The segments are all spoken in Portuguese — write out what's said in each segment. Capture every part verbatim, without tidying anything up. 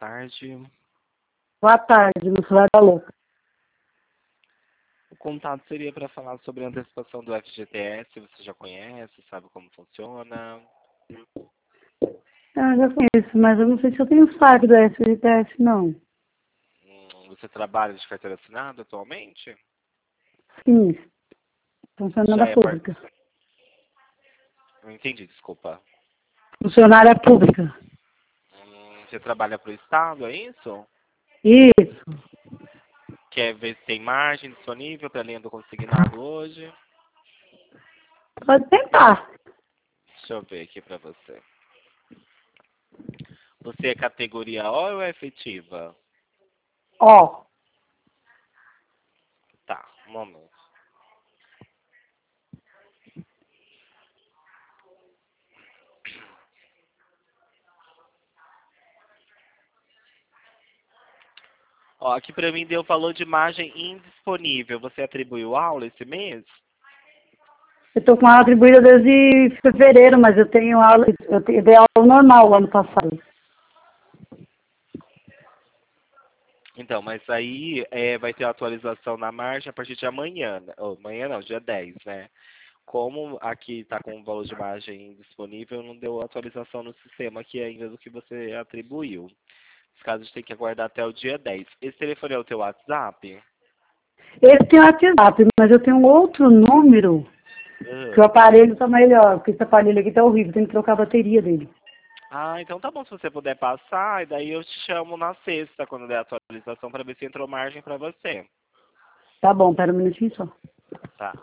tarde. Boa tarde, no celular da louca. O contato seria para falar sobre a antecipação do F G T S. Você já conhece, sabe como funciona? Ah, já conheço, mas eu não sei se eu tenho saco do F G T S, não. Hum, você trabalha de carteira assinada atualmente? Sim, funcionária Já é par... pública. Não entendi, desculpa. Funcionária pública. Hum, você trabalha para o Estado, é isso? Isso. Quer ver se tem margem disponível para a linha do consignado hoje? Pode tentar. Deixa eu ver aqui para você. Você é categoria O ou é efetiva? Ó, Tá, um momento. Ó, aqui para mim deu valor de margem indisponível. Você atribuiu aula esse mês? eu tô com aula atribuída desde fevereiro, mas eu tenho aula, eu te- eu dei aula normal ano passado. Então, mas aí é, vai ter atualização na margem a partir de amanhã. Né? Ou, amanhã não, dia dez, né? Como aqui está com o valor de margem disponível, não deu atualização no sistema aqui ainda do que você atribuiu. Nesse caso, a gente tem que aguardar até o dia dez. Esse telefone é o teu WhatsApp? Esse tem o WhatsApp, mas eu tenho outro número que o Ah, aparelho tá melhor, porque esse aparelho aqui tá horrível, tem que trocar a bateria dele. Ah, então tá bom se você puder passar, e daí eu te chamo na sexta, quando der a atualização, para ver se entrou margem para você. Tá bom, pera um minutinho só. Tá.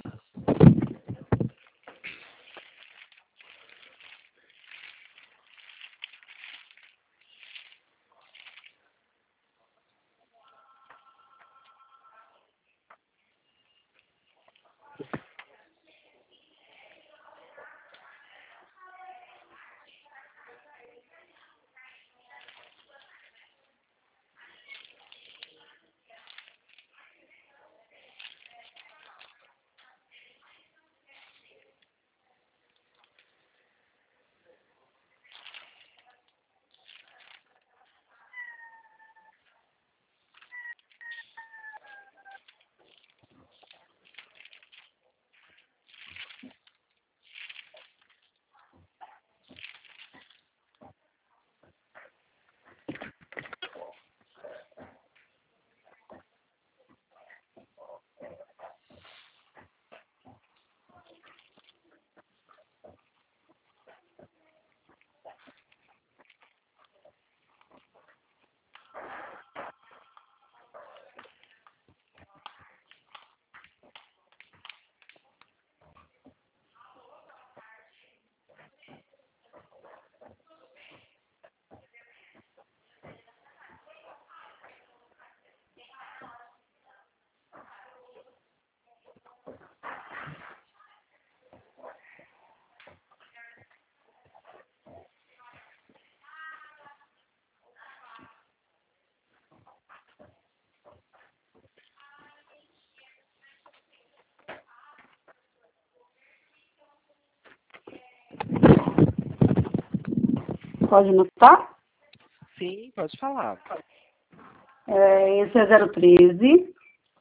Pode anotar? Sim, pode falar. É, esse é zero treze,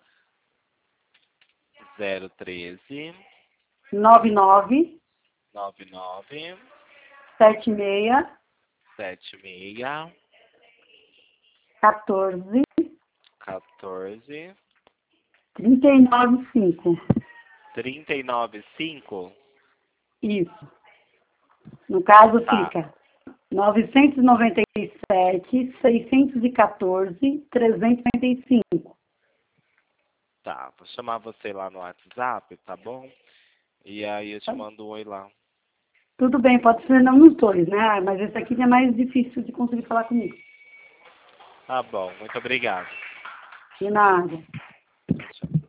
zero treze, nove nove, nove nove, sete seis, sete seis, quatorze, quatorze, trinta e nove, cinco. trinta e nove, cinco. Isso. No caso Tá, fica novecentos e noventa e sete, seiscentos e quatorze, trezentos e noventa e cinco. tá. Vou chamar você lá no WhatsApp, tá bom? E aí eu te mando um oi lá. Tudo bem, pode ser não nos dois, né? Mas esse aqui é mais difícil de conseguir falar comigo. Tá bom, muito obrigado. De nada. Tchau.